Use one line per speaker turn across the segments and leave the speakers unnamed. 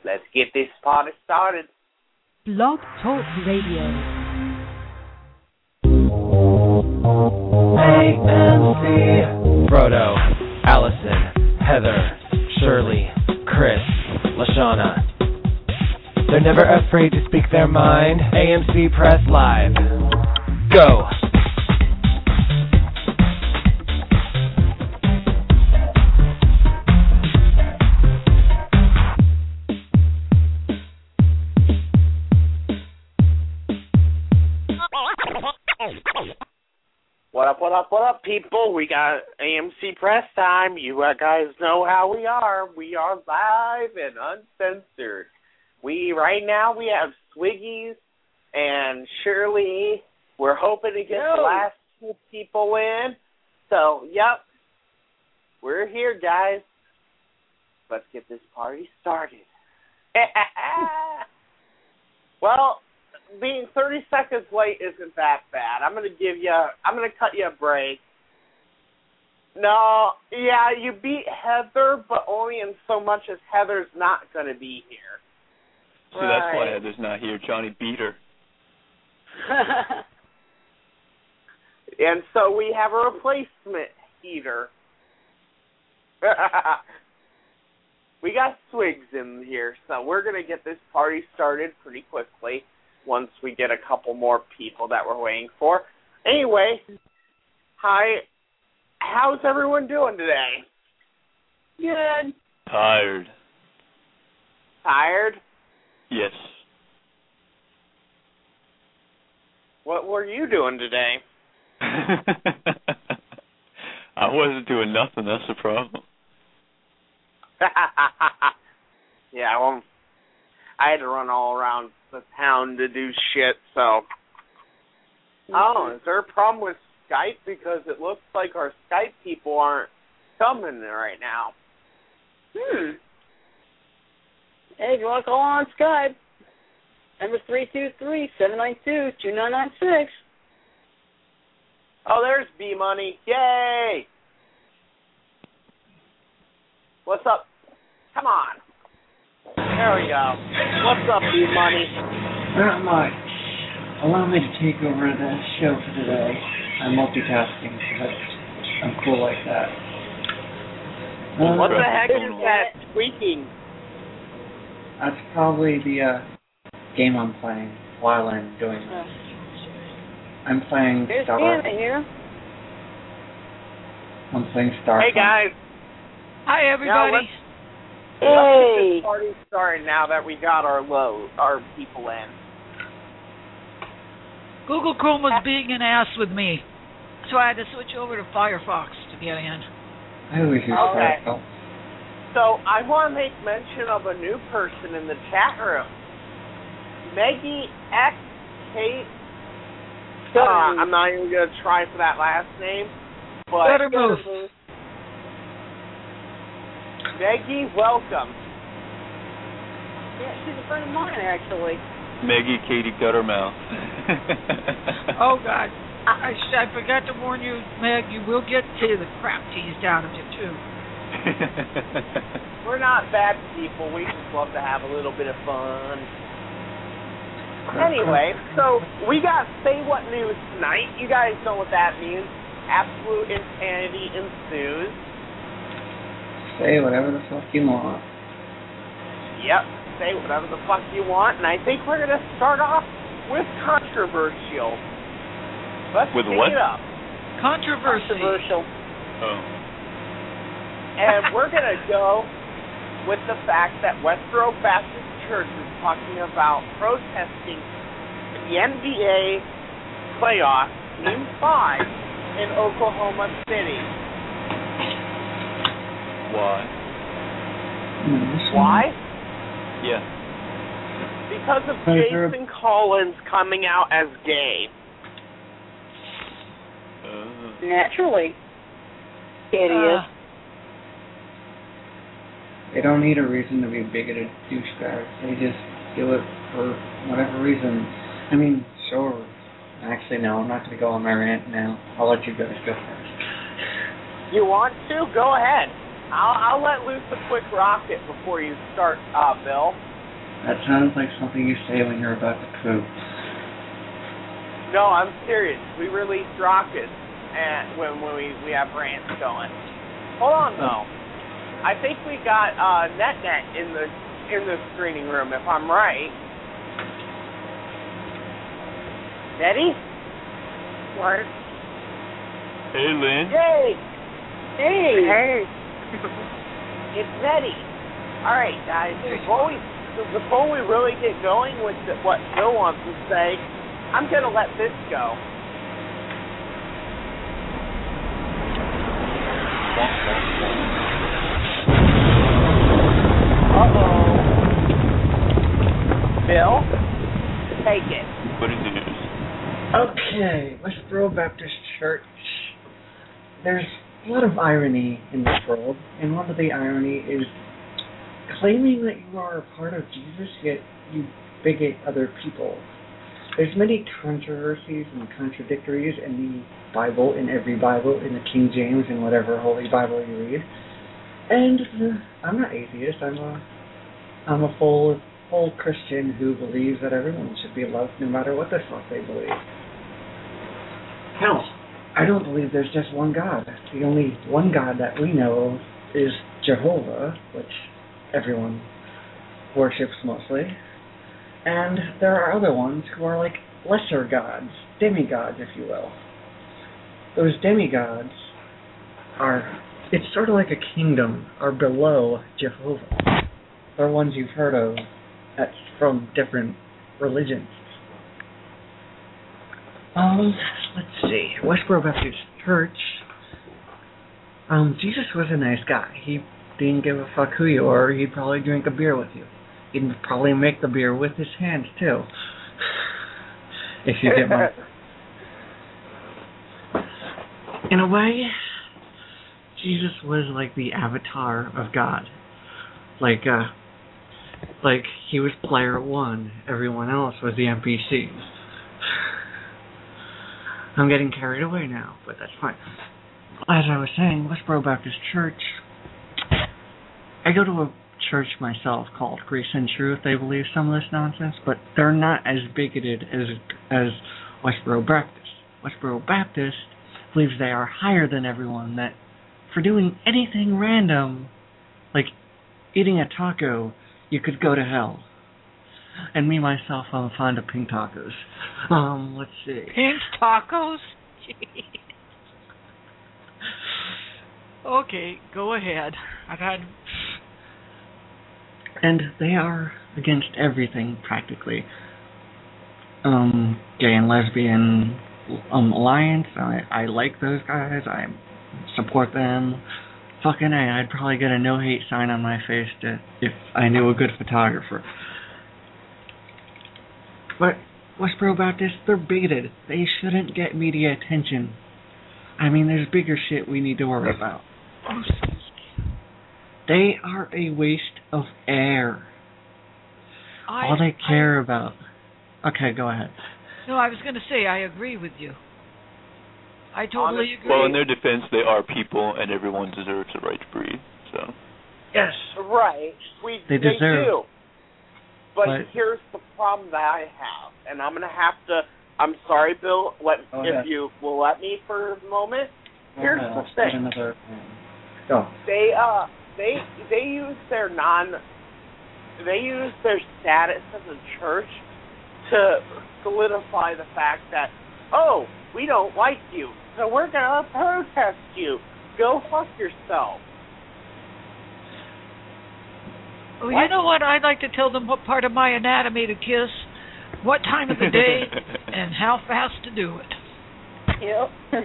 Let's get this party started.
Blog Talk Radio.
AMC. Frodo, Allison, Heather, Shirley, Chris, Lashana. They're never afraid to speak their mind. AMC Press Live. Go.
What up, people? We got AMC Press time. You guys know how we are. We are live and uncensored. Right now we have Swiggies and Shirley. We're hoping to get the last two people in. So, yep, we're here, guys. Let's get this party started. Well, being 30 seconds late isn't that bad. I'm gonna cut you a break. No, yeah, you beat Heather, but only in so much as Heather's not gonna be here.
So that's why Heather's not here. Johnny beat her.
And so we have a replacement heater. We got Swigs in here, so we're gonna get this party started pretty quickly. Once we get a couple more people that we're waiting for. Anyway, hi. How's everyone doing today?
Good.
Tired.
Tired?
Yes.
What were you doing today?
I wasn't doing nothing. That's the problem.
Yeah, well, I had to run all around the town to do shit, so. Oh, is there a problem with Skype? Because it looks like our Skype people aren't coming right now.
Hey, if you want to call on Skype, number 323-792-2996.
Oh, there's B-Money. Yay! What's up? Come on. There we go. What's up, B-Money?
Not much. Allow me to take over the show for today. I'm multitasking because I'm cool like that.
What the heck is that squeaking?
That's probably the game I'm playing while I'm doing this. I'm playing Star.
Here.
I'm playing Star.
Hey, guys.
Hi, everybody.
Let's get this party started now that we got our people in.
Google Chrome was being an ass with me, so I had to switch over to Firefox to get in.
I always use Firefox.
So I want to make mention of a new person in the chat room. Meggie XK. I'm not even going to try for that last name. But
Guttermouth.
Meggie, welcome.
Yeah, she's a friend of mine, actually.
Meggie Katie Guttermouth.
Oh, God. I forgot to warn you, Meg, you will get the crap teased out of you, too.
We're not bad people. We just love to have a little bit of fun. Anyway, so we got Say What News tonight. You guys know what that means. Absolute insanity ensues.
Say whatever the fuck you want.
Yep, say whatever the fuck you want. And I think we're going to start off with controversial. Let's
with
pick
what?
It up.
Controversial.
Oh.
And we're going to go with the fact that Westboro Baptist Church is talking about protesting the NBA playoff Game 5 in Oklahoma City.
Why?
Why?
Yeah.
Because of Jason Collins coming out as gay.
Naturally. Idiot.
They don't need a reason to be bigoted douchebags. They just do it for whatever reason. I mean, sure. Actually, no, I'm not going to go on my rant now. I'll let you guys go first.
You want to? Go ahead. I'll let loose a quick rocket before you start, Bill.
That sounds like something you say when you're about to poop.
No, I'm serious. We release rockets when we have rants going. Hold on, though. I think we got Net in the screening room, if I'm right. Nettie?
What?
Hey, Lynn.
Yay!
Hey.
It's Nettie. All right, guys. Before we really get going with what Bill wants to say, I'm going to let this go. Uh-oh. Bill, take it.
What is the news?
Okay, Westboro Baptist Church. There's a lot of irony in this world, and one of the irony is claiming that you are a part of Jesus, yet you bigot other people. There's many controversies and contradictories in the Bible, in every Bible, in the King James, in whatever Holy Bible you read. And I'm not atheist. I'm a full Christian who believes that everyone should be loved no matter what the fuck they believe. Hell, I don't believe there's just one God. The only one God that we know of is Jehovah, which everyone worships mostly. And there are other ones who are like lesser gods, demigods, if you will. Those demigods it's sort of like a kingdom, are below Jehovah. They're ones you've heard of that's from different religions. Let's see. Westboro Baptist Church. Jesus was a nice guy. He didn't give a fuck who you are. He'd probably drink a beer with you. He'd probably make the beer with his hands, too. If you get my... In a way, Jesus was like the avatar of God. Like he was player one. Everyone else was the NPCs. I'm getting carried away now, but that's fine. As I was saying, Westboro Baptist Church, I go to a church myself called Grace and Truth. They believe some of this nonsense, but they're not as bigoted as Westboro Baptist. Westboro Baptist believes they are higher than everyone, that for doing anything random, like eating a taco, you could go to hell. And me, myself, I'm fond of pink tacos. Let's see.
Pink tacos? Okay, go ahead.
And they are against everything, practically. Gay and lesbian alliance, I like those guys. I support them. Fucking A, I'd probably get a no-hate sign on my face if I knew a good photographer. But Westboro Baptist, they're bigoted. They shouldn't get media attention. I mean, there's bigger shit we need to worry about. They are a waste of air. All they care about... Okay, go ahead.
No, I was going to say, I agree with you. I totally agree.
Well, in their defense, they are people, and everyone deserves a right to breathe. So.
Yes.
Right.
They do.
But here's the problem that I have, and I'm going to have to... I'm sorry, Bill, if you will let me for a moment. Here's the thing.
Go.
They use their status as a church to solidify the fact that, oh, we don't like you, so we're going to protest you. Go fuck yourself.
Well, you know what? I'd like to tell them what part of my anatomy to kiss, what time of the day, and how fast to do it.
Yep.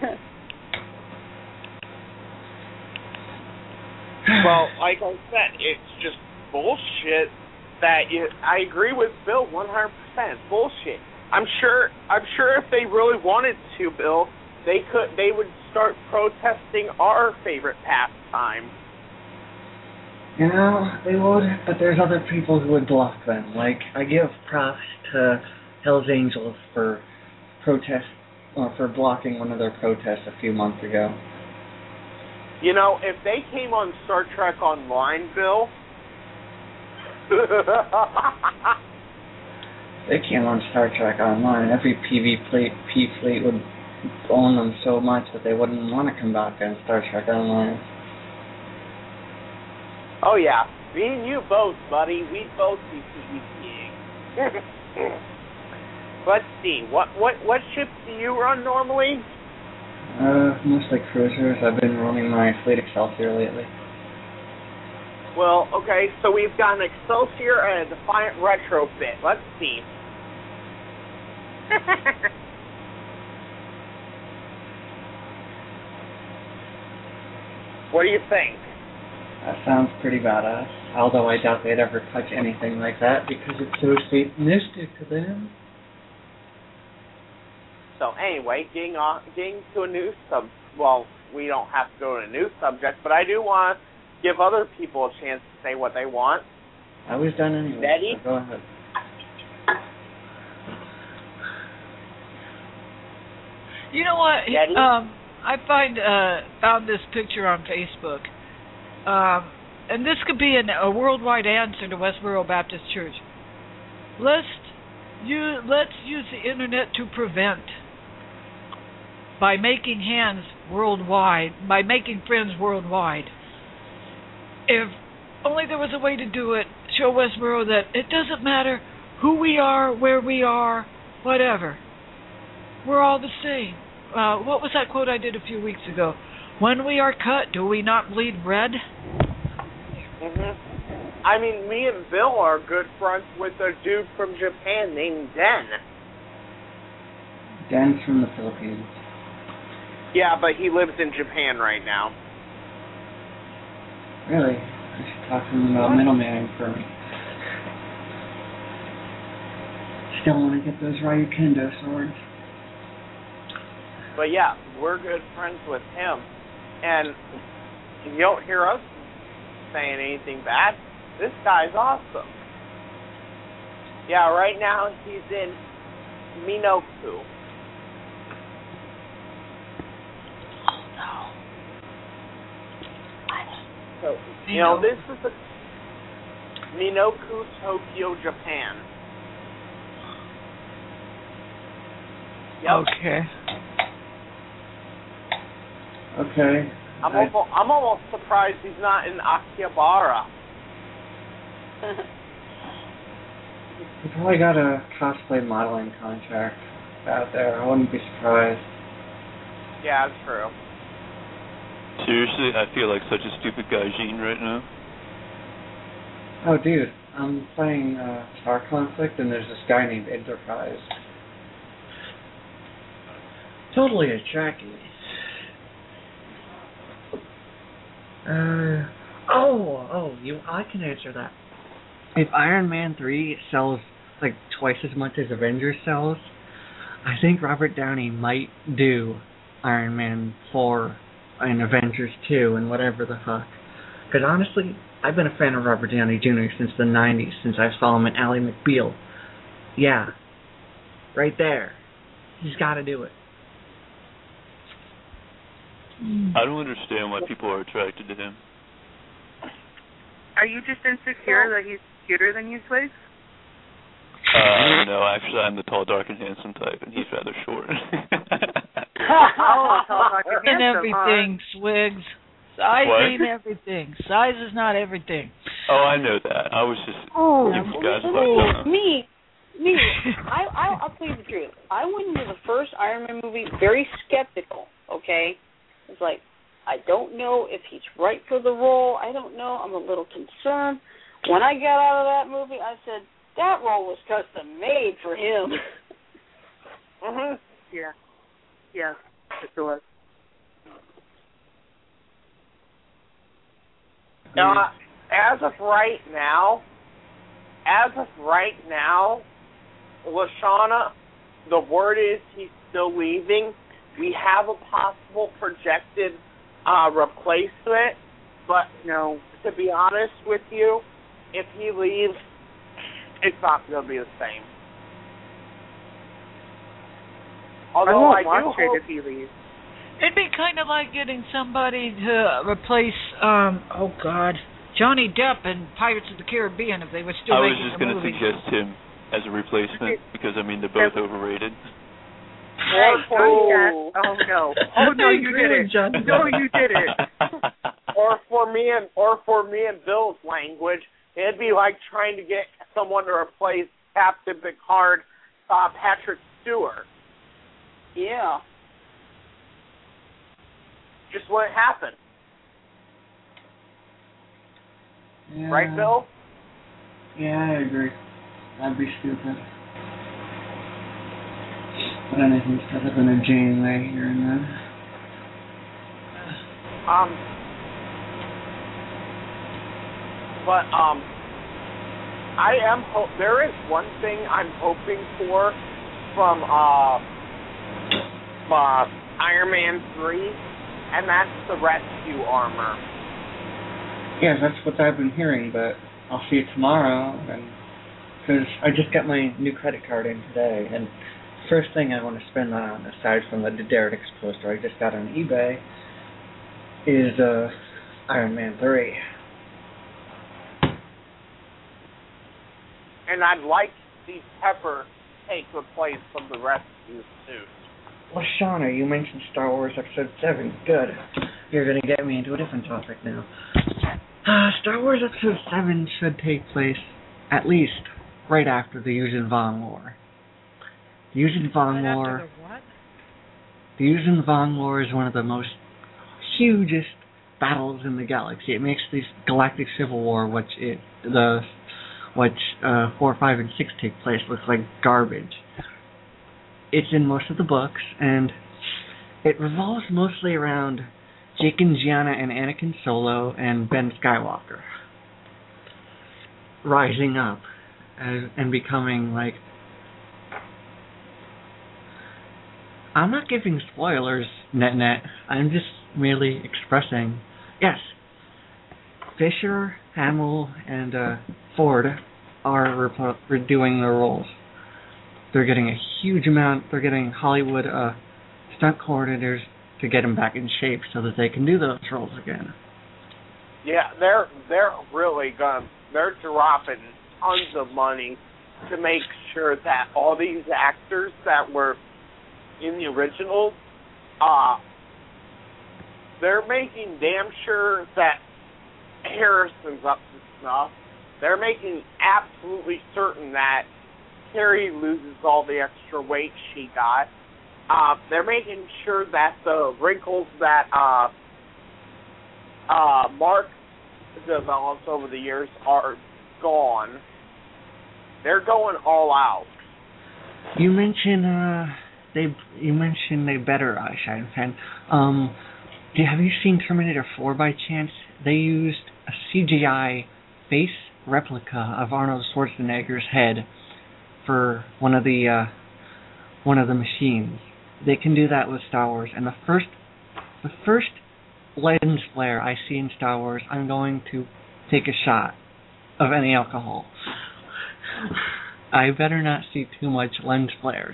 Well, like I said, it's just bullshit I agree with Bill 100%. Bullshit. I'm sure if they really wanted to, Bill, they would start protesting our favorite pastime.
You know, they would, but there's other people who would block them. Like, I give props to Hell's Angels for blocking one of their protests a few months ago. You know, if they came on Star Trek Online, Bill, They came on Star Trek Online. Every P fleet would own them so much that they wouldn't want to come back on Star Trek Online.
Oh yeah, me and you both, buddy. We'd both be PvPing. Let's see, what ships do you run normally?
Mostly cruisers. I've been running my Fleet Excelsior lately.
Well, okay, so we've got an Excelsior and a Defiant retrofit. Let's see. What do you think?
That sounds pretty badass. Although I doubt they'd ever touch anything like that because it's so satanistic to them.
So anyway, getting to a new well, we don't have to go to a new subject, but I do want to give other people a chance to say what they want.
I was done anyway.
Betty?
So go ahead.
You know what?
Betty?
I found this picture on Facebook, and this could be a worldwide answer to Westboro Baptist Church. Let's use the internet to prevent, by making friends worldwide. If only there was a way to do it, show Westboro that it doesn't matter who we are, where we are, whatever. We're all the same. What was that quote I did a few weeks ago? When we are cut, do we not bleed red?
I mean, me and Bill are good friends with a dude from Japan named Den.
Den's from the Philippines.
Yeah, but he lives in Japan right now.
Really? I should talk to him about middleman for me. Still want to get those Ryukendo swords.
But yeah, we're good friends with him. And you don't hear us saying anything bad. This guy's awesome. Yeah, right now he's in Minoku.
Oh, no.
So, you know, this is Minoku, Tokyo, Japan. Yep.
Okay.
Okay.
I'm almost surprised he's not in Akihabara.
He probably got a cosplay modeling contract out there. I wouldn't be surprised.
Yeah, that's true.
Seriously, I feel like such a stupid gaijin right now.
Oh, dude, I'm playing Star Conflict, and there's this guy named Enterprise. Totally a Trekkie. I can answer that. If Iron Man 3 sells like twice as much as Avengers sells, I think Robert Downey might do Iron Man 4 and Avengers 2 and whatever the fuck. Because honestly, I've been a fan of Robert Downey Jr. since the 90s, since I saw him in Ally McBeal. Yeah. Right there. He's got to do it.
I don't understand why people are attracted to him.
Are you just insecure that he's cuter than you, Swig?
No, actually, I'm the tall, dark, and handsome type, and he's rather short.
Oh, tall, dark, and
And
handsome,
everything, Swigs. Size
What?
ain't everything. Size is not everything.
Oh, I know that. I was just...
Oh,
you guys like
me. I'll tell you the truth. I went into the first Iron Man movie very skeptical, okay? It's like, I don't know if he's right for the role. I don't know. I'm a little concerned. When I got out of that movie, I said, that role was custom made for him.
Yeah. Yeah, it was.
Now, as of right now, Lashana, the word is he's still leaving. We have a possible projected replacement, but
No.
to be honest with you, if he leaves, it's not going to be the same. Although
I
I
won't
do
watch it
hope
if he leaves.
It'd be kind of like getting somebody to replace, Johnny Depp in Pirates of the Caribbean if they were still
I was
making
just
the
going to
movie.
suggest him as a replacement because, I mean, they're both overrated.
Hey, Johnny Depp. Oh, no. Oh, no, you did it. No, you did it.
Or for me and Bill's language, it'd be like trying to get someone to replace Captain Picard, Patrick Stewart.
Yeah.
Just wouldn't happen.
Yeah.
Right, Bill?
Yeah, I agree. That'd be stupid. But anything's better than a Janeway here and then.
There is one thing I'm hoping for from Iron Man 3, and that's the rescue armor.
Yeah, that's what I've been hearing, but I'll see it tomorrow, and because I just got my new credit card in today, and first thing I want to spend on, aside from the Derricks poster I just got on eBay, is Iron Man 3.
And I'd like to see Pepper take the place of the rescue suit.
Well, Shauna, you mentioned Star Wars Episode 7. Good. You're going to get me into a different topic now. Star Wars Episode 7 should take place at least right after the Yuuzhan Vong War. The Yuuzhan Vong War. The Yuuzhan Vong War is one of the most hugest battles in the galaxy. It makes this galactic civil war, which 4, 5, and 6 take place, looks like garbage. It's in most of the books, and it revolves mostly around Jake and Gianna and Anakin Solo and Ben Skywalker rising up and becoming like... I'm not giving spoilers, net. I'm just merely expressing... Yes, Fisher, Hamill, and Ford are redoing their roles. They're getting a huge amount. They're getting Hollywood stunt coordinators to get them back in shape so that they can do those roles again.
Yeah, they're really they're dropping tons of money to make sure that all these actors that were in the originals, they're making damn sure that Harrison's up to snuff. They're making absolutely certain that Carrie loses all the extra weight she got. They're making sure that the wrinkles that Mark developed over the years are gone. They're going all out.
You mentioned they better Shine Fan. Have you seen Terminator 4 by chance? They used a CGI face replica of Arnold Schwarzenegger's head for one of the machines. They can do that with Star Wars. And the first lens flare I see in Star Wars, I'm going to take a shot of any alcohol. I better not see too much lens flares.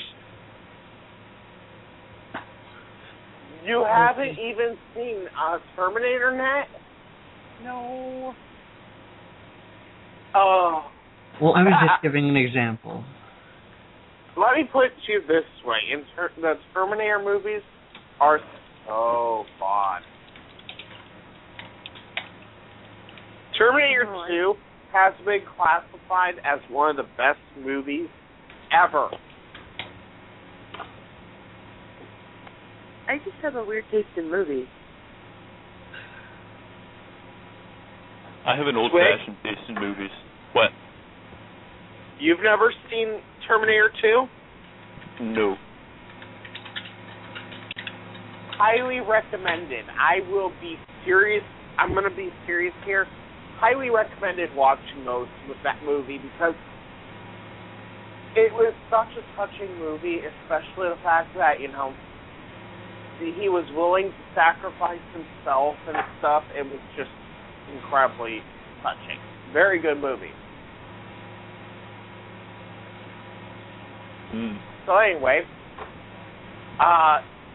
You haven't even seen Terminator Net?
No.
Oh.
Well, I was just giving an example.
Let me put it to you this way. The Terminator movies are so fun. Terminator 2 has been classified as one of the best movies ever.
I just have a weird taste in movies.
I have an old-fashioned taste in movies. What?
You've never seen Terminator 2?
No.
Highly recommended. I will be serious. I'm going to be serious here. Highly recommended watching that movie because it was such a touching movie, especially the fact that, you know, he was willing to sacrifice himself and stuff. It was just incredibly touching. Very good movie. So anyway,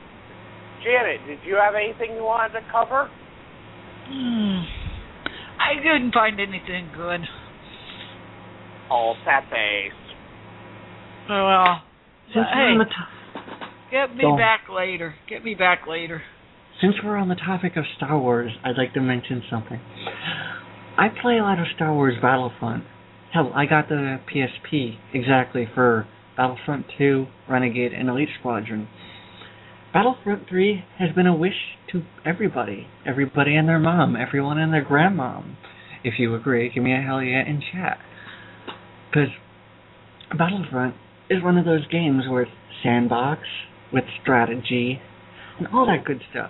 Janet, did you have anything you wanted to cover?
I I couldn't find anything good.
Oh, sad face.
Oh, well.
Since we're on the
get me back later. Get me back later.
Since we're on the topic of Star Wars, I'd like to mention something. I play a lot of Star Wars Battlefront. Hell, I got the PSP exactly for Battlefront 2, Renegade, and Elite Squadron. Battlefront 3 has been a wish to everybody. Everybody and their mom. Everyone and their grandmom. If you agree, give me a hell yeah in chat. Because Battlefront is one of those games where it's sandbox, with strategy, and all that good stuff.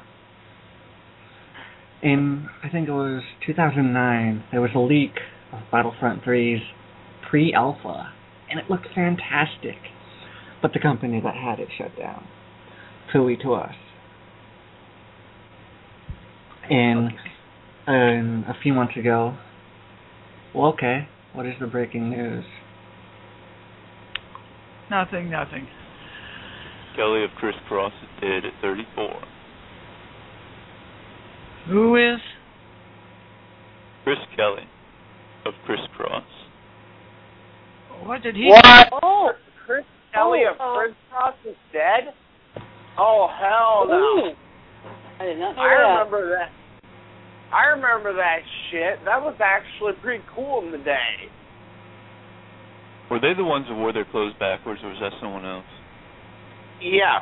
In, I think it was 2009, there was a leak of Battlefront 3's pre-alpha, and it looked fantastic. But the company that had it shut down. Phooey to us. And a few months ago, well, okay, what is the breaking news?
Nothing.
Kelly of Criss Cross is dead at 34.
Who is?
Chris Kelly of Criss Cross.
What did he
What?
do?
Oh, Chris Kelly of Criss Cross is dead? Oh, hell no.
Ooh. I did not know
that. I remember that shit. That was actually pretty cool in the day.
Were they the ones who wore their clothes backwards, or was that someone else?
Yeah.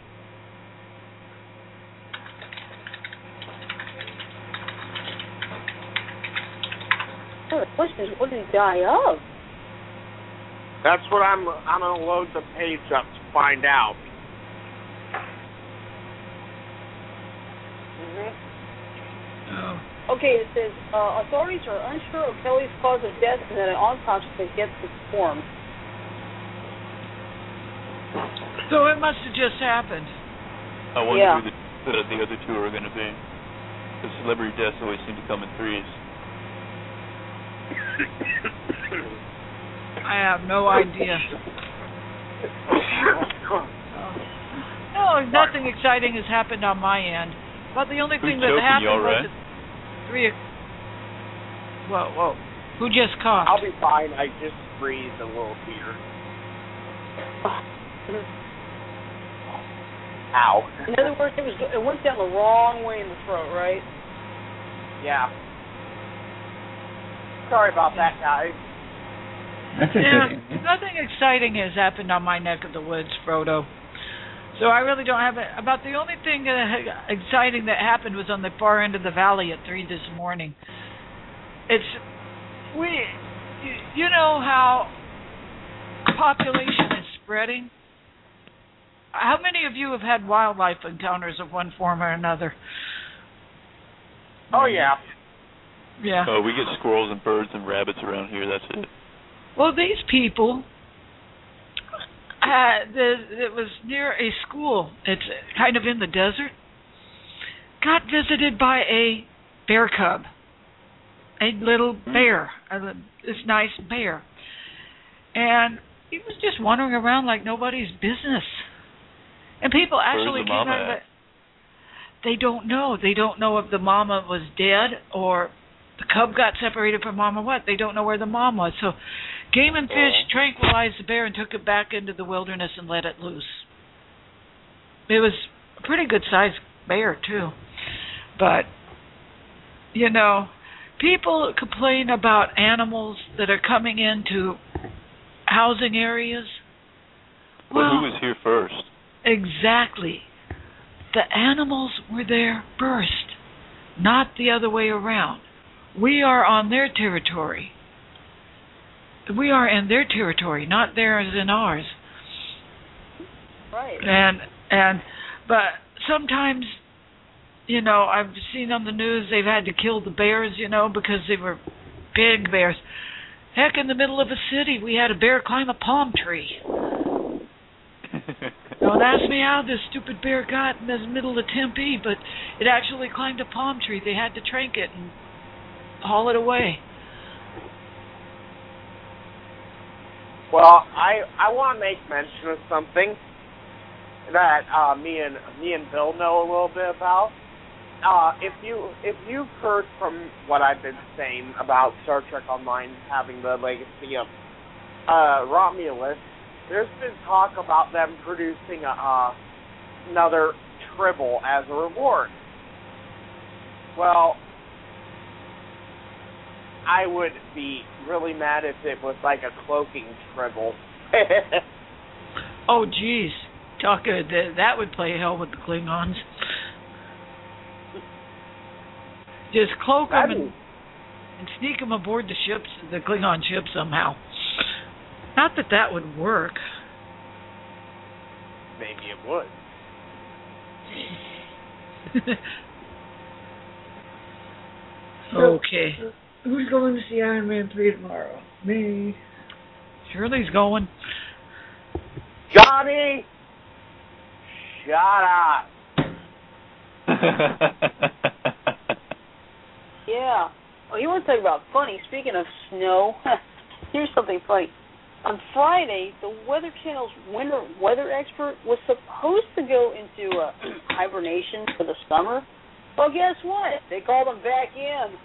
Oh, the question is, what did he die of?
That's what I'm gonna load the page up to find out.
Okay, it says authorities are unsure of Kelly's cause of death and that an autopsy has yet to be performed.
So it must have just happened.
I wonder who the other two are going to be. The celebrity deaths always seem to come in threes.
I have no idea. No, nothing exciting has happened on my end. But the only thing that happened was at 3 o'clock. Whoa. Who just coughed?
I'll be fine. I just breathed a little here. Ow.
In other words, it went down the wrong way in the throat, right?
Yeah. Sorry about that, guys.
That's okay.
Nothing exciting has happened on my neck of the woods, Frodo. So I really don't have it. About the only thing exciting that happened was on the far end of the valley at 3 this morning. You know how population is spreading? How many of you have had wildlife encounters of one form or another?
Oh, yeah.
Yeah.
Oh, we get squirrels and birds and rabbits around here, that's it.
Well, these people, it was near a school. It's kind of in the desert. Got visited by a bear cub. A little bear. This nice bear. And he was just wandering around like nobody's business. And people actually came out of it. They don't know. They don't know if the mama was dead or the cub got separated from mom or what. They don't know where the mom was. So Game and Fish tranquilized the bear and took it back into the wilderness and let it loose. It was a pretty good-sized bear, too. But, you know, people complain about animals that are coming into housing areas.
Well, who was here first?
Exactly. The animals were there first, not the other way around. We are on their territory. We are in their territory, not theirs and ours.
Right.
But sometimes, you know, I've seen on the news they've had to kill the bears, you know, because they were big bears. Heck, in the middle of a city, we had a bear climb a palm tree. Don't ask me how this stupid bear got in the middle of Tempe, but it actually climbed a palm tree. They had to trank it and haul it away.
Well, I want to make mention of something that me and Bill know a little bit about. if you've heard from what I've been saying about Star Trek Online having the legacy of Romulus, there's been talk about them producing another Tribble as a reward. Well, I would be really mad if it was like a cloaking Tribble.
Oh, geez. That would play hell with the Klingons. Just cloak them and sneak them aboard the Klingon ship somehow. Not that would work.
Maybe it would.
Okay.
Who's going to see Iron Man 3 tomorrow? Me.
Shirley's going.
Johnny! Shut up!
Yeah. Oh, you want to talk about funny? Speaking of snow, here's something funny. On Friday, the Weather Channel's winter weather expert was supposed to go into hibernation for the summer. Well, guess what? They called him back in.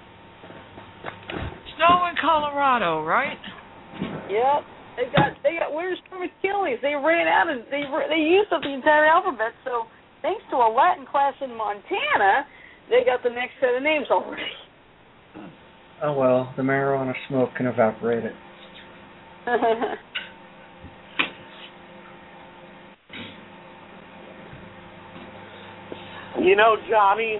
Snow in Colorado, right?
Yep. They got where's Storm Achilles? They ran out and they used up the entire alphabet. So thanks to a Latin class in Montana, they got the next set of names already.
Oh well, the marijuana smoke can evaporate it.
You know, Johnny,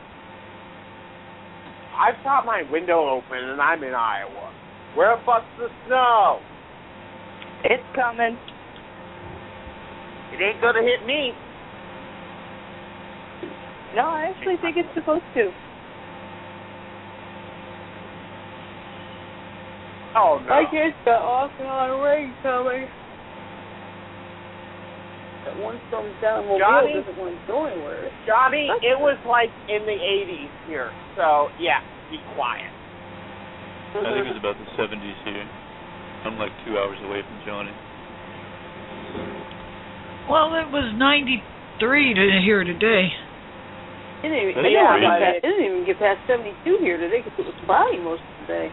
I've got my window open and I'm in Iowa. Where the fuck's the snow?
It's coming.
It ain't gonna hit me.
No, I actually think it's supposed to.
Oh, no.
I guess the off-and-on rain coming. That one storm down in Mobile doesn't want to go anywhere.
Johnny, it was like in the 80s here, so yeah, be quiet.
I think it's about the 70s here. I'm like 2 hours away from Johnny.
Well, it was 93 here today.
It didn't even get past 72 here today because it was cloudy most of the day.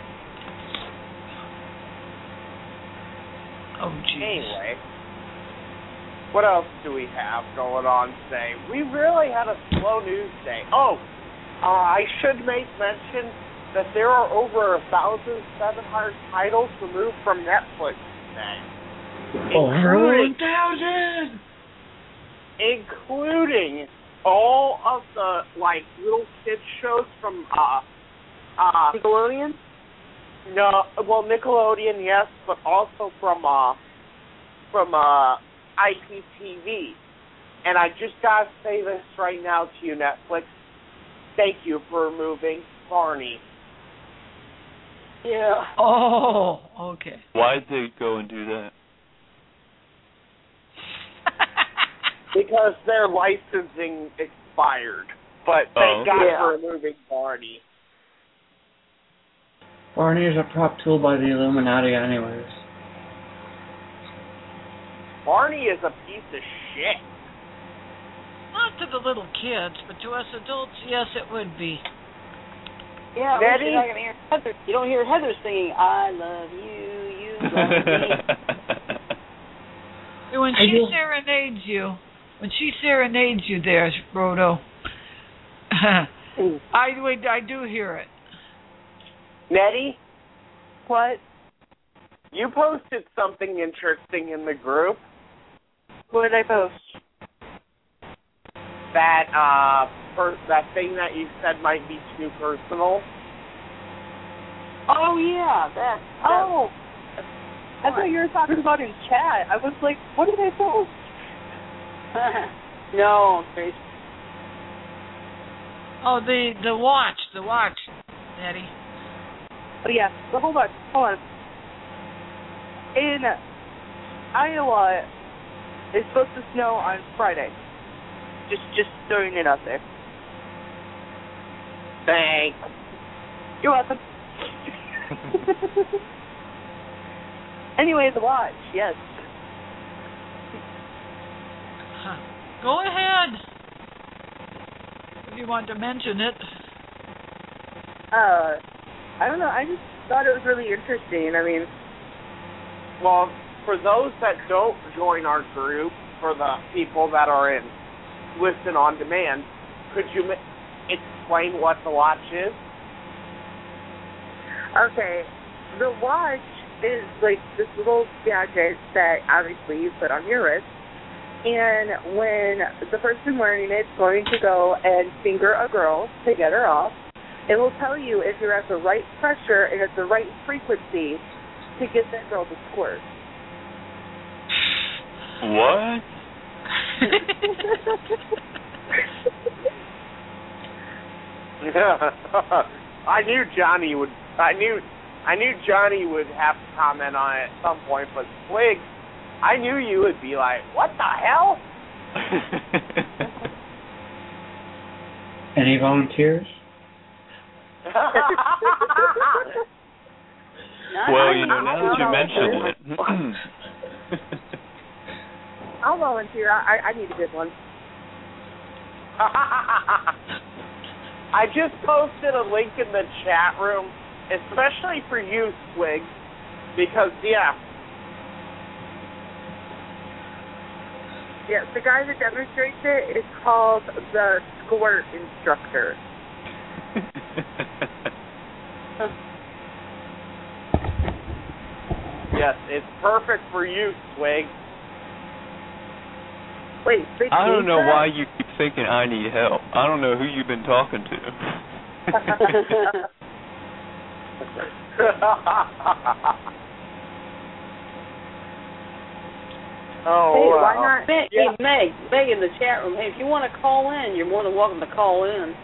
Oh, geez.
Anyway, what else do we have going on today? We really had a slow news day. Oh, I should make mention that there are over 1,700 titles removed from Netflix today.
Over 1,000!
Including all of the, like, little kids shows from,
Nickelodeon?
No, well, Nickelodeon, yes, but also from IPTV. And I just gotta say this right now to you, Netflix. Thank you for removing Barney.
Yeah.
Oh, okay.
Why'd they go and do that?
Because their licensing expired. But thank God for removing Barney.
Barney is a prop tool by the Illuminati anyways.
Barney is a piece of shit.
Not to the little kids, but to us adults, yes, it would be.
Yeah,
Daddy?
you're not gonna hear Heather. You don't hear Heather singing, I love you, you love me.
When she serenades you there, Frodo, I do hear it.
Nettie?
What?
You posted something interesting in the group.
What did I post?
That that thing that you said might be too personal.
Oh, yeah, that.
Oh! I thought you were talking about in chat. I was like, what did I post?
No, Grace.
Oh, the watch, Nettie.
Oh, yeah. But hold on. In Iowa, it's supposed to snow on Friday. Just throwing it out there.
Thanks.
You're welcome. Anyway, the watch, yes.
Go ahead. if you want to mention it.
I don't know. I just thought it was really interesting. I mean,
well, for those that don't join our group, for the people that are in Listen on Demand, could you explain what the watch is?
Okay, the watch is like this little gadget that obviously you put on your wrist, and when the person wearing it's going to go and finger a girl to get her off, it will tell you if you're at the right pressure and at the right frequency to get that girl to squirt.
What?
I knew Johnny would have to comment on it at some point, but Swig, I knew you would be like, what the hell?
Any volunteers?
Well, you know, now that you mentioned it.
I'll volunteer. I need a good one.
I just posted a link in the chat room, especially for you, Swig, because, yeah,
the guy that demonstrates it is called the Squirt Instructor.
Yes, it's perfect for you, Swig.
Wait,
I don't know why you keep thinking I need help. I don't know who you've been talking to.
Oh,
hey, why not?
Meg in the chat room. Hey, if you want to call in, you're more than welcome to call in.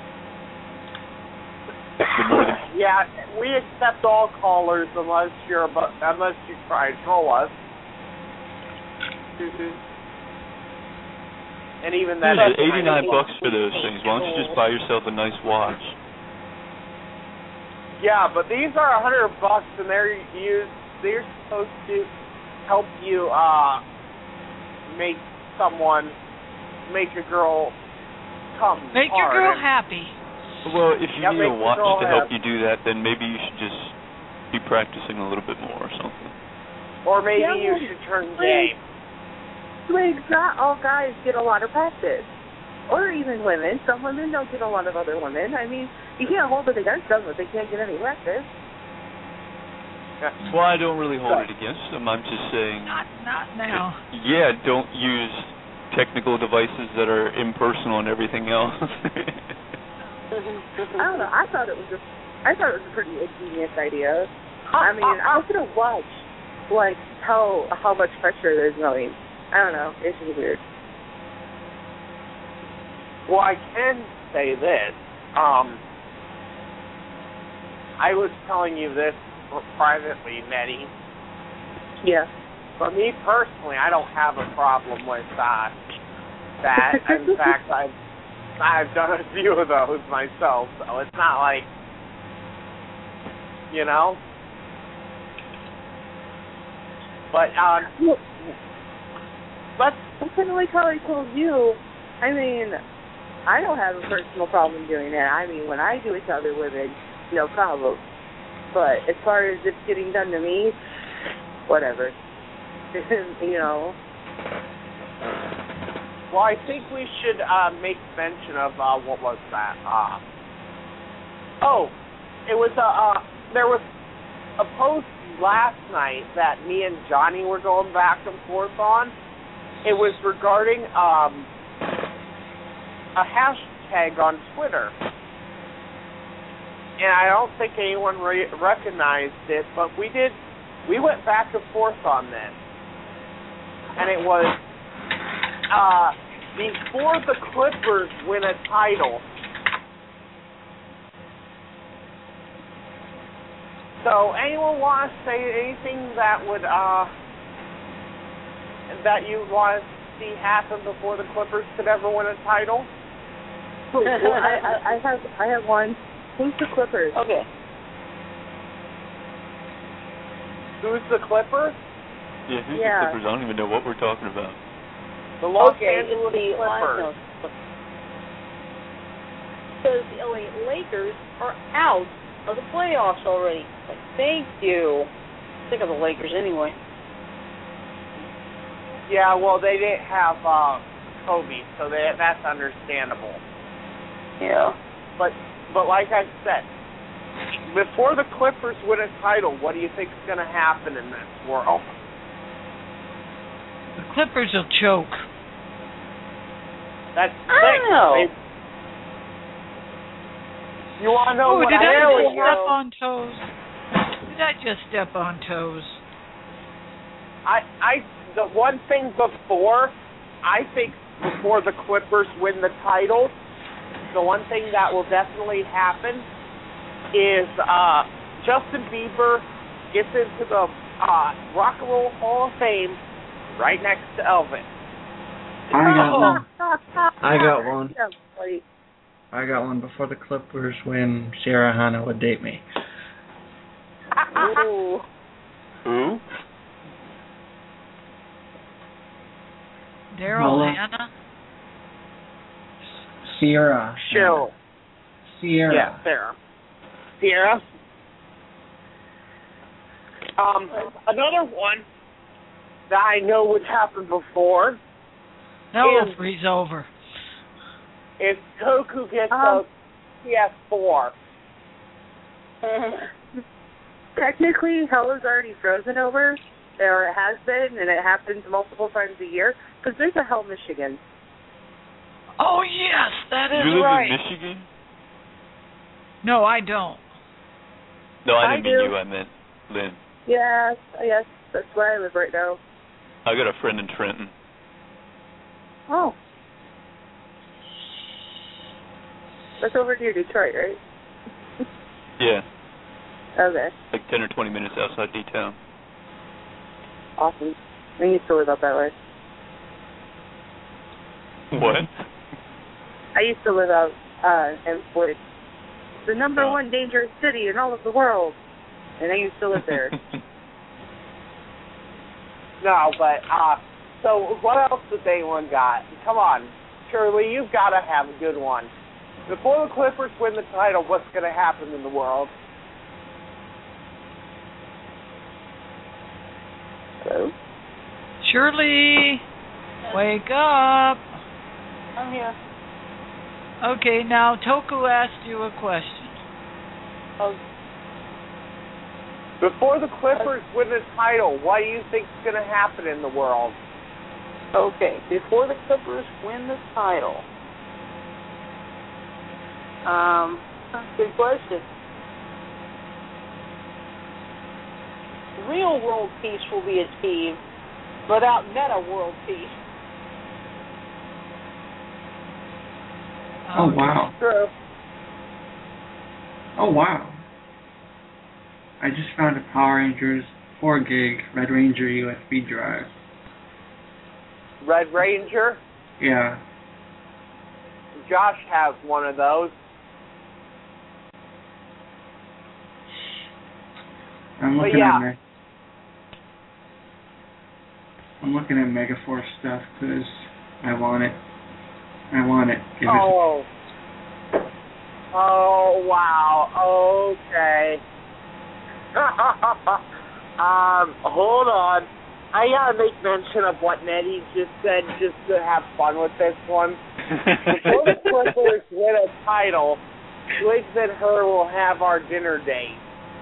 Yeah, we accept all callers unless you try to troll us. And even that.
There's $89 for those things. Why don't you just buy yourself a nice watch?
Yeah, but these are $100, and they're supposed to help you make a girl come.
Make your girl happy.
Well, if you need a watch to help you do that, then maybe you should just be practicing a little bit more or something.
Or maybe you should turn gay.
Twigs, not all guys get a lot of practice. Or even women. Some women don't get a lot of other women. I mean, you can't hold it against them if they can't get any practice.
Well, I don't really hold it against them. I'm just saying...
Not now.
Yeah, don't use technical devices that are impersonal and everything else.
I don't know. I thought it was a pretty ingenious idea. I mean, I could have watched, like, how much pressure there's going. I don't know. It's just weird.
Well, I can say this. I was telling you this privately, Nettie.
Yeah.
For me personally, I don't have a problem with that. In fact, I've done a few of those myself, so it's not like, you know. But
that's kind of like how I told you. I mean, I don't have a personal problem doing that. I mean, when I do it to other women, no problem. But as far as it getting done to me, whatever. You know.
Well, I think we should make mention of what was that? There was a post last night that me and Johnny were going back and forth on. It was regarding a hashtag on Twitter. And I don't think anyone recognized it, but we went back and forth on this. And it was before the Clippers win a title. So anyone want to say anything that would that you want to see happen before the Clippers could ever win a title?
Well, I have one. Who's the Clippers?
Okay.
Who's the Clippers?
Yeah, who's the Clippers? I don't even know what we're talking about.
The Los Angeles Clippers.
because the LA Lakers are out of the playoffs already. Like, thank you. Sick of the Lakers anyway.
Yeah, well, they didn't have Kobe, so that's understandable.
Yeah.
But like I said, before the Clippers win a title, what do you think is going to happen in this world?
The Clippers will choke.
That's
I don't know.
You want to know what
did I
really
just step on toes? Did I just step on toes?
The one thing before, I think before the Clippers win the title, the one thing that will definitely happen is Justin Bieber gets into the Rock and Roll Hall of Fame right next to Elvis.
I got one. I got one.
Yeah, like,
I got one. Before the Clippers win, Sarah Hannah would date me.
Ooh.
Who?
Daryl
Lola.
Hannah?
Sierra.
Chill.
Sierra.
Yeah, Sierra. Another one that I know would happen before
That will
is-
freeze over.
is Goku gets a PS4.
technically, hell is already frozen over, or it has been, and it happens multiple times a year, because there's a Hell, Michigan.
Oh, yes, that is
You live
right.
in Michigan?
No, I don't.
No, I
I
didn't mean
do.
you. I meant Lynn.
Yes, that's where I live right now.
I got a friend in Trenton.
Oh. That's over near Detroit, right?
Yeah,
Okay.
like 10 or 20 minutes outside D-Town.
Awesome. I used to live up that way.
What?
I used to live out in Floyd. The number one dangerous city in all of the world. And I used to live there.
No, but, so what else does anyone got? Come on, Shirley, you've got to have a good one. Before the Clippers win the title, what's going to happen in the world?
Hello?
Shirley, wake up.
I'm here.
Okay, now Toku asked you a question.
Oh,
Before the Clippers win the title, what do you think is going to happen in the world?
okay. Before the Clippers win the title. Good question. Real world peace will be achieved without meta world peace.
Oh, wow.
True.
Oh, wow. I just found a Power Rangers 4 gig Red Ranger USB drive.
Red Ranger?
Yeah.
Josh has one of those.
I'm
But
looking
yeah.
at I'm looking at Megaforce stuff because I want it. I want it. Give it.
Oh. Oh, wow. Okay. Hold on. I gotta make mention of what Nettie just said just to have fun with this one. Before the Clippers win a title, Twigs and her will have our dinner date.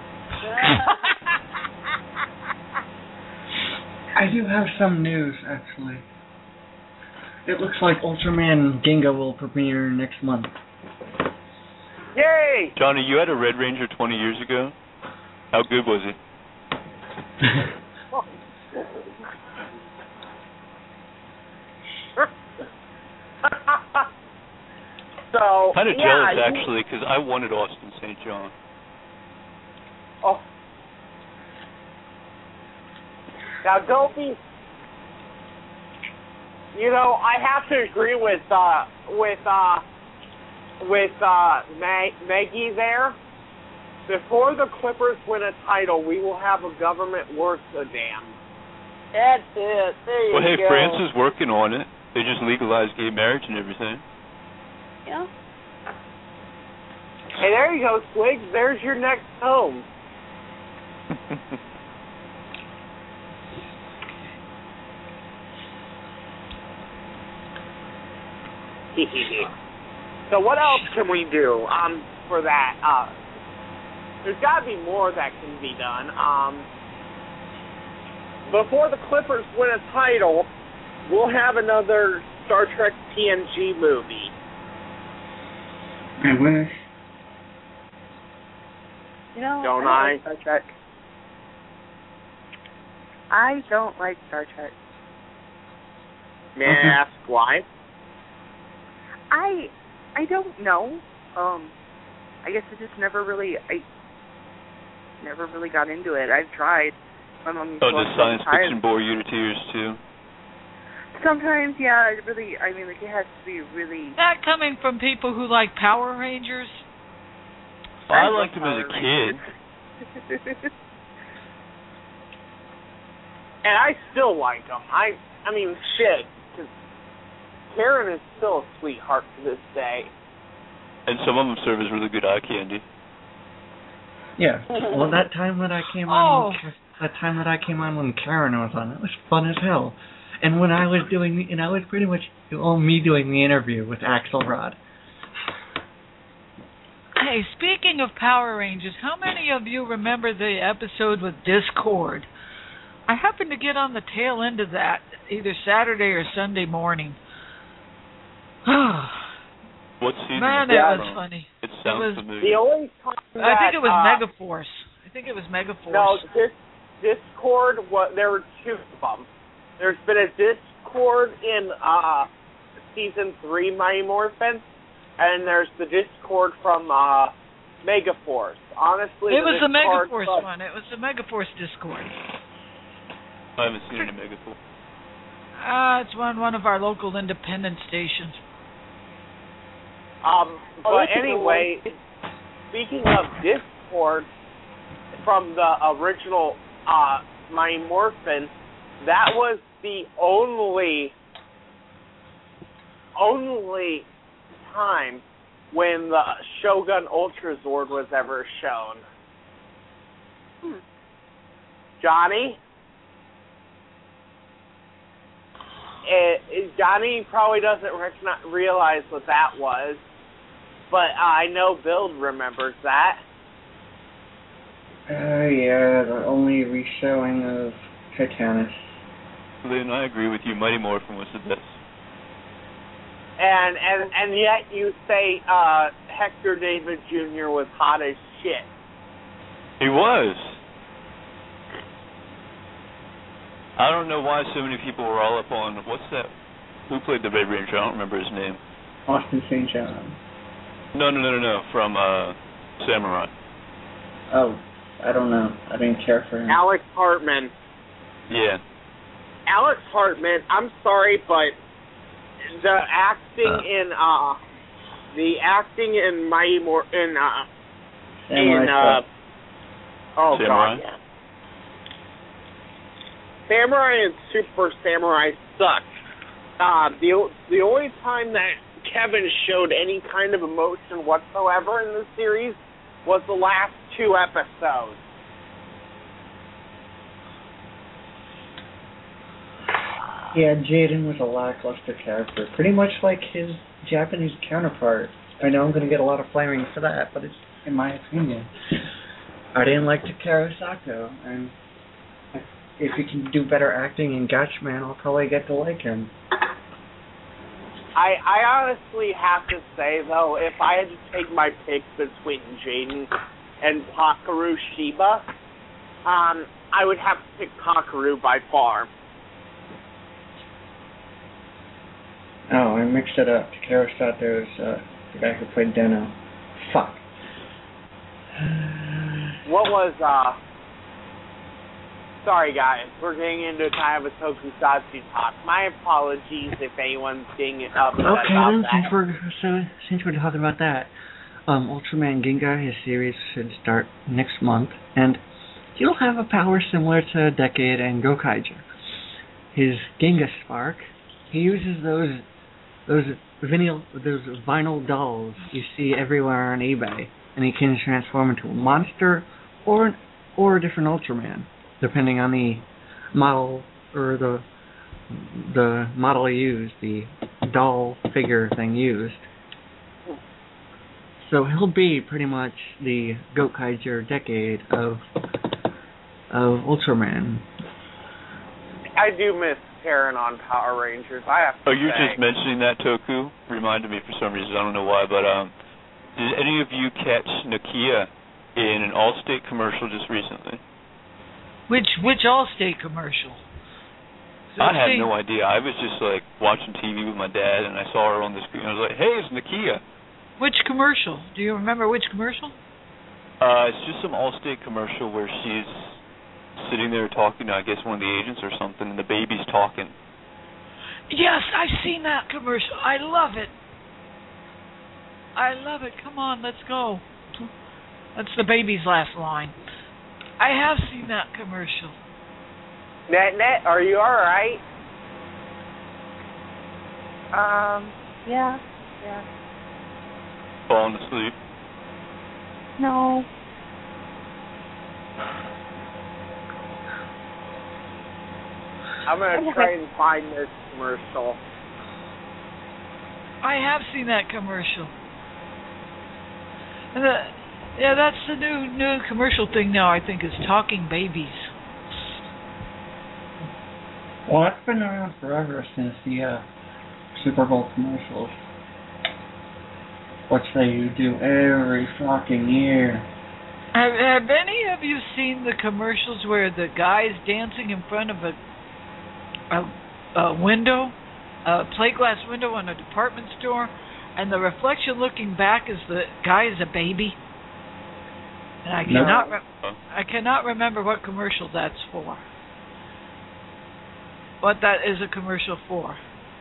I do have some news, actually. It looks like Ultraman Ginga will premiere next month.
Yay!
Johnny, you had a Red Ranger 20 years ago. How good was it?
So,
Kind of
yeah,
jealous, actually, because I wanted Austin St. John.
Oh. Now, don't be. You know, I have to agree with Maggie there. Before the Clippers win a title, we will have a government worth a damn.
That's it. There you
Well, hey,
go.
France is working on it. They just legalized gay marriage and everything.
Yeah.
Hey, there you go, Swigs. There's your next home. So what else can we do for that? There's got to be more that can be done. Before the Clippers win a title, we'll have another Star Trek TNG movie.
I wish.
You know,
Don't
I like Star Trek. I don't like Star Trek.
May I ask why?
I don't know. I guess I just never really got into it. I've tried. My mom used to
does science fiction bore you to tears too?
Sometimes, yeah. It has to be really.
That coming from people who like Power Rangers.
Well, I liked them as a kid.
And I still like them. I mean, shit. Cause Karen is still a sweetheart to this day.
And some of them serve as really good eye candy.
Yeah. Well, that time that I came on, when Karen was on, it was fun as hell. And when I was pretty much me doing the interview with Axelrod.
Hey, speaking of Power Rangers, how many of you remember the episode with Discord? I happened to get on the tail end of that, either Saturday or Sunday morning.
What season?
Man, that was funny.
It sounds familiar.
The only time that,
I think it was Megaforce.
No, Discord. There were two of them. There's been a Discord in season 3, Mighty Morphin, and there's the Discord from Megaforce. Honestly,
it was the Megaforce one. It was the Megaforce Discord.
I haven't seen any Megaforce.
It's one of our local independent stations.
But anyway, speaking of Discord, from the original Mighty Morphin, that was the only time when the Shogun Ultra Zord was ever shown. Johnny? Johnny probably doesn't realize what that was, but I know Bill remembers that.
Yeah, the only reshowing of Titanus.
Lynn, I agree with you. Mighty Morphin was the best.
And yet you say Hector David Jr. was hot as shit.
He was. I don't know why so many people were all up on, what's that? Who played the Red Ranger? I don't remember his name.
Austin St. John.
No, from Samurai.
Oh, I don't know. I didn't care for him.
Alex Hartman.
Yeah.
Alex Hartman, I'm sorry, but the acting in Mighty Morphin,
Samurai.
Oh
Samurai?
God, yeah. Samurai and Super Samurai suck. The only time that Kevin showed any kind of emotion whatsoever in the series was the last 2 episodes.
Yeah, Jaden was a lackluster character, pretty much like his Japanese counterpart. I know I'm going to get a lot of flaming for that, but it's in my opinion. I didn't like Takeru Sato, and if he can do better acting in Gatchman, I'll probably get to like him.
I honestly have to say, though, if I had to take my pick between Jaden and Pakaru Shiba, I would have to pick Pakaru by far.
Oh, I mixed it up. Takeru Sato is the guy who played Deno. Fuck.
What was, sorry guys, we're getting into kind of a tokusatsu talk. My apologies if anyone's getting upset about that.
Since we're talking about that, Ultraman Ginga, his series should start next month, and he'll have a power similar to Decade and Gokaiger. His Ginga Spark, he uses those vinyl dolls you see everywhere on eBay. and he can transform into a monster or a different Ultraman, depending on the model or the model he used, the doll figure thing used. So he'll be pretty much the Gokaiger decade of Ultraman.
I do miss Karen on Power Rangers. I have to
you're
say.
just mentioning that, Toku? Reminded me for some reason. I don't know why, but did any of you catch Nakia in an Allstate commercial just recently?
Which Allstate commercial?
I had no idea. I was just like watching TV with my dad, and I saw her on the screen. I was like, "Hey, it's Nakia."
Which commercial? Do you remember which commercial?
It's just some Allstate commercial where she's sitting there talking to, I guess, one of the agents or something, and the baby's talking.
Yes, I've seen that commercial. I love it. I love it. Come on, let's go. That's the baby's last line. I have seen that commercial.
Net, are you all right?
Yeah.
Falling asleep.
No.
I'm going to try and find this commercial.
I have seen that commercial. And that's the new commercial thing now, I think, is talking babies.
Well, that's been around forever since the Super Bowl commercials, which they do every fucking year.
Have any of you seen the commercials where the guy's dancing in front of a window, a plate glass window on a department store, and the reflection looking back is the guy is a baby? And I cannot remember what commercial that's for. What that is a commercial for.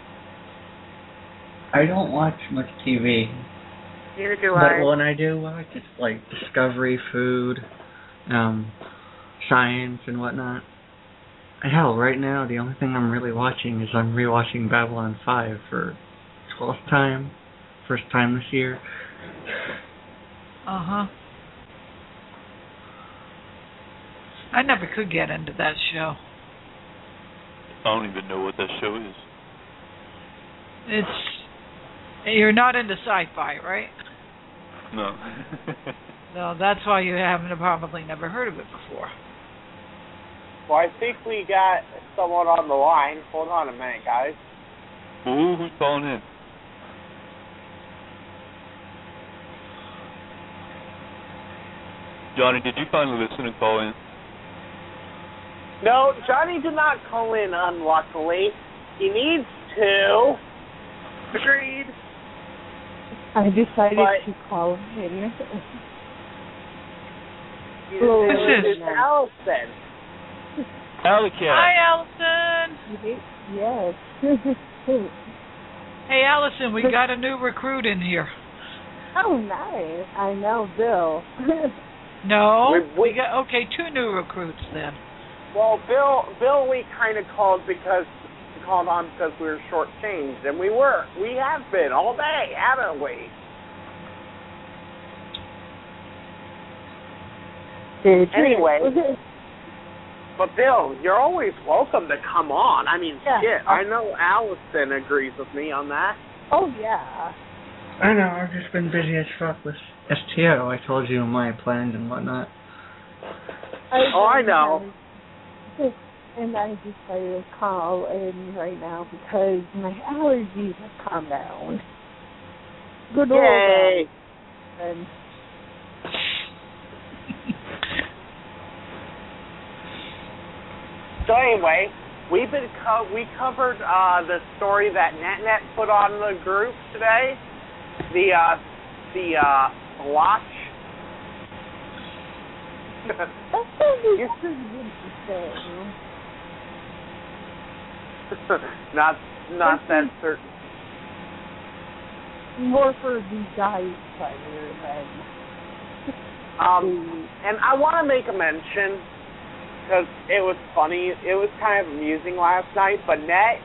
I don't watch much TV.
Neither do I.
But when I do watch, it's like Discovery, food, science, and whatnot. Hell, right now, the only thing I'm really watching is I'm rewatching Babylon 5 for 12th time. First time this year.
Uh-huh. I never could get into that show.
I don't even know what that show is.
You're not into sci-fi, right?
No.
No, that's why you haven't probably never heard of it before.
Well, I think we got someone on the line. Hold on a minute, guys.
Ooh, who's calling in? Johnny, did you finally listen and call in?
No, Johnny did not call in, unluckily. He needs to.
Agreed.
I decided to call in.
This is Allison.
Allison.
Hi, Allison.
Yes.
Hey, Allison, we got a new recruit in here.
Oh, nice. I know Bill.
No, we got two new recruits then.
Well, Bill, we kind of called on because we were shortchanged, and we have been all day, haven't we? Anyway, but Bill, you're always welcome to come on. I mean, shit, I know Allison agrees with me on that.
Oh yeah.
I know, I've just been busy as fuck with STO. I told you my plans and whatnot.
I know.
And I decided to call in right now because my allergies have calmed down. Good old
Yay!
And
so anyway, we covered the story that NetNet put on the group today. The watch.
that sounds interesting.
not that certain.
More for the guys player than.
And I want to make a mention because it was funny. It was kind of amusing last night. But Net.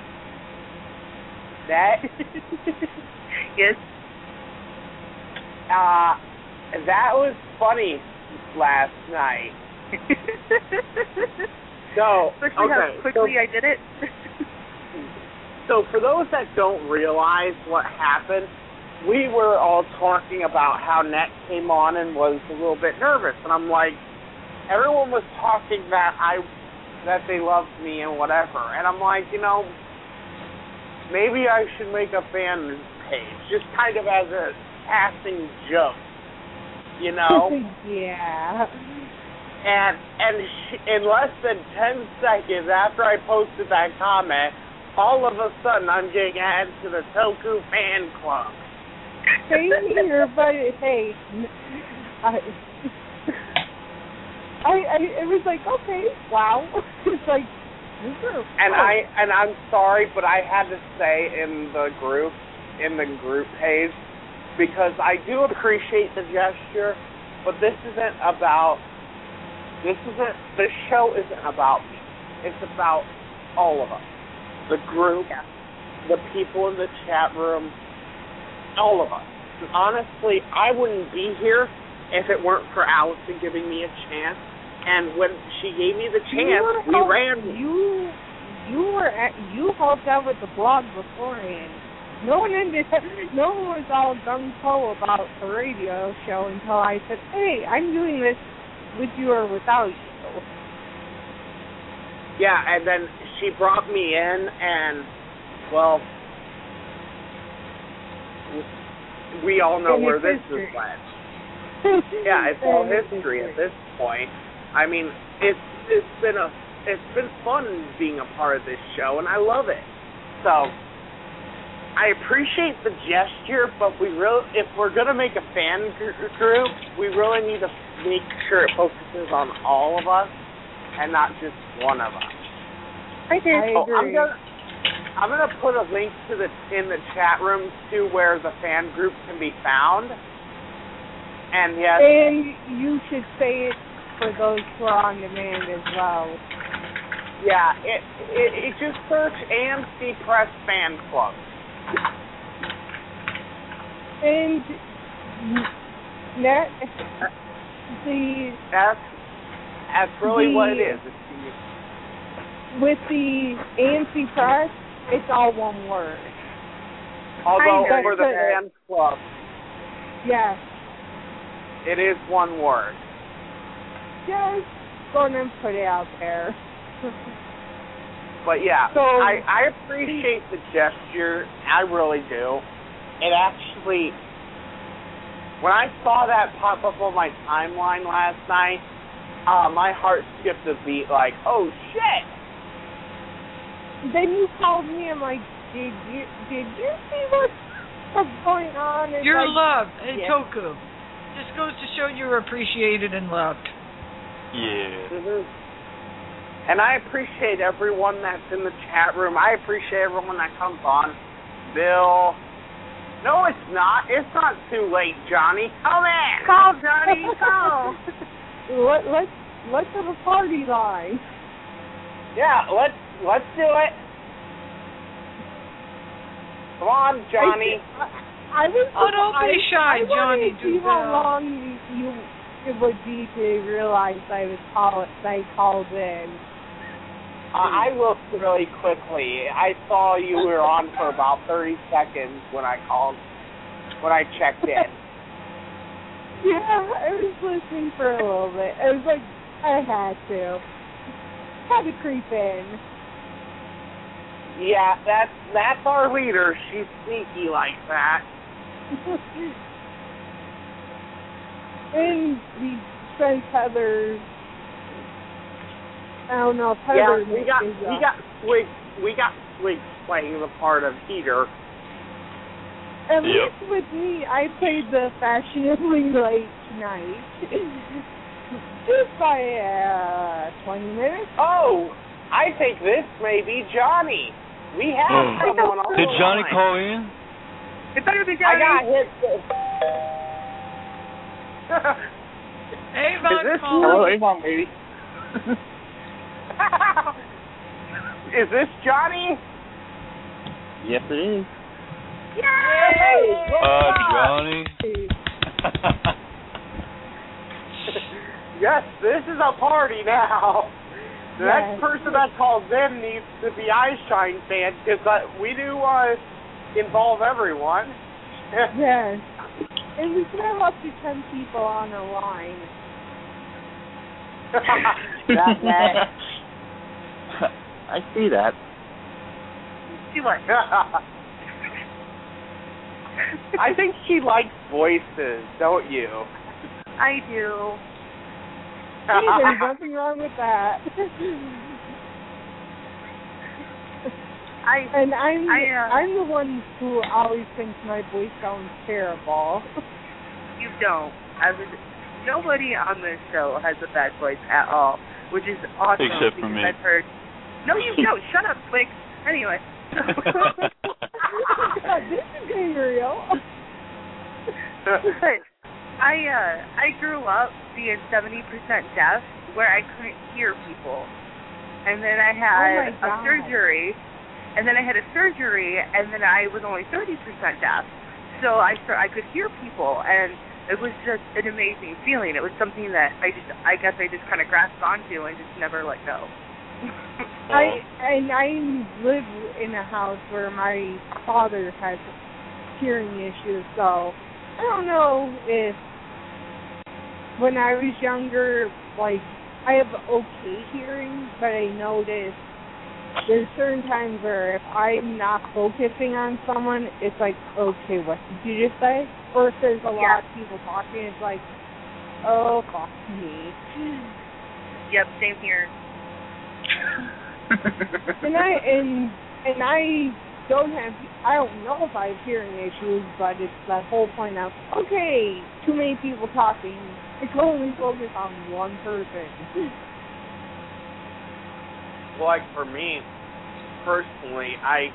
Yes.
That was funny last night. So,
especially how quickly I did it.
So for those that don't realize what happened, we were all talking about how Net came on and was a little bit nervous, and I'm like, everyone was talking that they loved me and whatever, and I'm like, maybe I should make a fan page, just kind of as a passing joke,
Yeah.
And in less than 10 seconds after I posted that comment, all of a sudden I'm getting added to the Toku fan club.
Same here, but hey, it was like, okay, wow. It's like,
and I'm sorry, but I had to say in the group page, because I do appreciate the gesture, but this show isn't about me. It's about all of us. The group, the people in the chat room, all of us. Honestly, I wouldn't be here if it weren't for Allison giving me a chance. And when she gave me the chance, we ran.
You helped out with the blog beforehand. No one was all gung ho about the radio show until I said, "Hey, I'm doing this with you or without you."
Yeah, and then she brought me in, and well, we all know where this is led. Yeah, it's all history at this point. I mean, it's been fun being a part of this show, and I love it. So I appreciate the gesture, but if we're gonna make a fan group, we really need to make sure it focuses on all of us and not just one of us.
I agree.
I'm gonna put a link to in the chat room to where the fan group can be found. And yes,
and you should say it for those who are on demand as well.
Yeah, it just search AMC Press Fan Club.
And
that's really what it is.
With the AMC Press, it's all one word.
Although for the fan club,
yes,
it is one word.
Just gonna put it out there.
But yeah,
so,
I appreciate the gesture. I really do. It actually, when I saw that pop up on my timeline last night, my heart skipped a beat. Like, oh shit!
Then you called me. I'm like, did you see what's going on? And
you're
like,
loved, and Toku. This goes to show you're appreciated and loved.
Yeah.
Mm-hmm. And I appreciate everyone that's in the chat room. I appreciate everyone that comes on. Bill. No, it's not. It's not too late, Johnny. Come in.
Call, Johnny. Call.
Let's have a party line.
Yeah, let's do it. Come on, Johnny.
Don't be shy, Johnny.
I see how long it would be to realize I called in.
I looked really quickly. I saw you were on for about 30 seconds when I checked in.
Yeah, I was listening for a little bit. I was like, I had to creep in.
Yeah, that's our leader. She's sneaky like that.
And we sent Heather. I don't know if Heather.
Yeah, we got Swigs playing the part of Heater.
At least with me, I played the fashionably late night. Just by 20 minutes.
Oh, I think this may be Johnny. We have someone on
Did
the
Johnny
line.
call in?
It better be Johnny.
I got hit.
Avon,
hello, Avon, baby. Is this Johnny?
Yes, it is.
Yay!
Johnny.
Yes, this is a party now. The next person that calls in needs to be Eyeshine fan, because we do involve everyone.
Yes. And we can have up to 10 people on the line.
I see that.
She likes.
I think she likes voices, don't you?
I do.
Hey, there's nothing wrong with that. I'm the one who always thinks my voice sounds terrible.
You don't. Nobody on this show has a bad voice at all, which is awesome.
Except for me.
I've heard. No, you don't. Shut up, Twig. Anyway.
This is getting real.
I grew up being 70% deaf, where I couldn't hear people, and then I had a surgery, and then I was only 30% deaf, so I could hear people, and it was just an amazing feeling. It was something that I guess I just kind of grasped onto and just never let go.
I live in a house where my father has hearing issues, so I don't know if when I was younger, like, I have okay hearing, but I noticed there's certain times where if I'm not focusing on someone, it's like, okay, what did you just say? Or if there's a lot of people talking, it's like, oh, fuck me.
Yep, same here.
and I don't know if I have hearing issues, but it's that whole point of, okay, too many people talking. I can only focus on one person.
Like for me, personally, I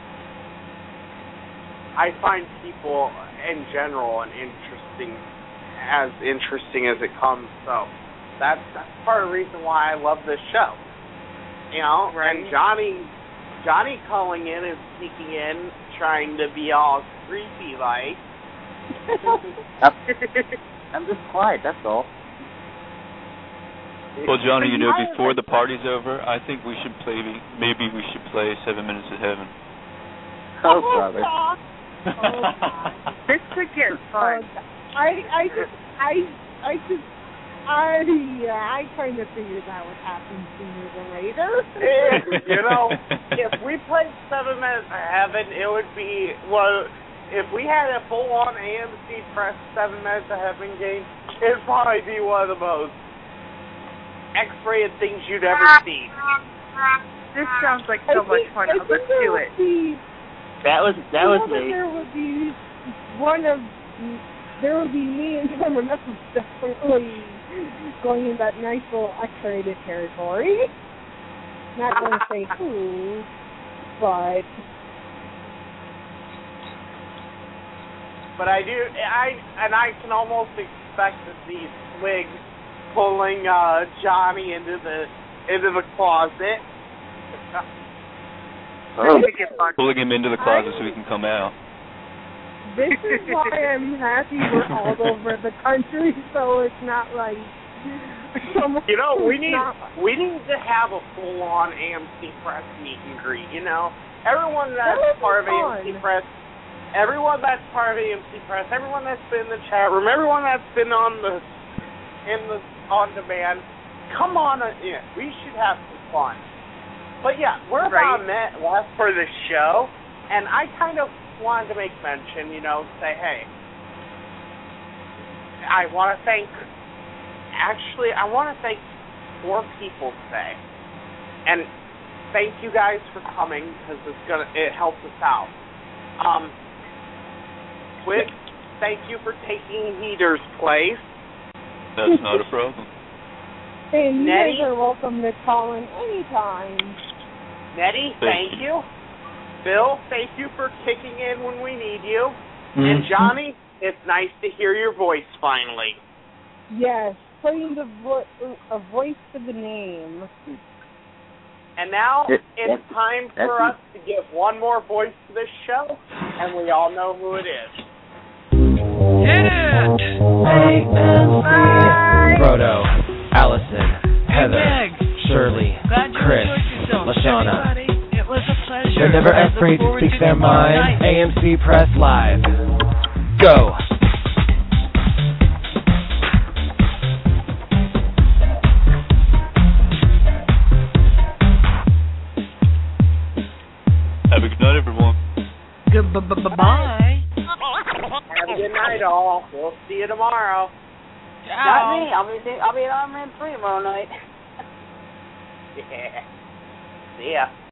find people in general interesting as it comes. So that's part of the reason why I love this show. You know, right. And Johnny calling in and sneaking in, trying to be all creepy like.
I'm just quiet, that's all.
Well, Johnny, before the party's over, I think we should play 7 Minutes of Heaven.
Oh, brother.
This could get fun.
I kind of figured that would happen sooner than later.
If we played 7 Minutes of Heaven, it would be, if we had a full-on AMC Press 7 Minutes of Heaven game, it'd probably be one of the most X-rated things you'd ever see.
This sounds like so much fun. Let's do it.
That was me.
There would be me and someone else definitely going in that nice little X-rated territory. Not going to say who, but
I can almost expect to see Swig pulling Johnny into the closet.
Pulling him into the closet so he can come out.
This is why I'm happy we're all over the country, so it's not like
we need to have a full-on AMC Press meet and greet. Everyone that's part of AMC Press. Everyone that's part of AMC Press, everyone that's been in the chat room, everyone that's been on demand, come on, we should have some fun. But yeah, we're about a minute left for the show, and I kind of wanted to make mention, say, hey, I want to thank 4 people today, and thank you guys for coming because it helps us out. Twig, thank you for taking Heater's place.
That's not a problem.
And you guys are welcome to call in anytime.
Nettie, thank you. Bill, thank you for kicking in when we need you. Mm-hmm. And Johnny, it's nice to hear your voice finally.
Yes, putting a voice to the name.
And now it's time for us to give one more voice to this show, and we all know who it is.
Hit it! Brent.
AMC. Frodo, Allison, Heather,
Meg.
Shirley,
Glad you
Chris,
enjoyed yourself.
Lashana.
Everybody, it was a pleasure.
They're never
I look
afraid to
forward
speak their
tomorrow
mind.
night.
AMC Press Live. Go.
Have a good night, everyone.
Goodbye.
Have a good night, all. We'll see you tomorrow.
Not me. I'll be at Iron Man 3 tomorrow night.
Yeah. See ya.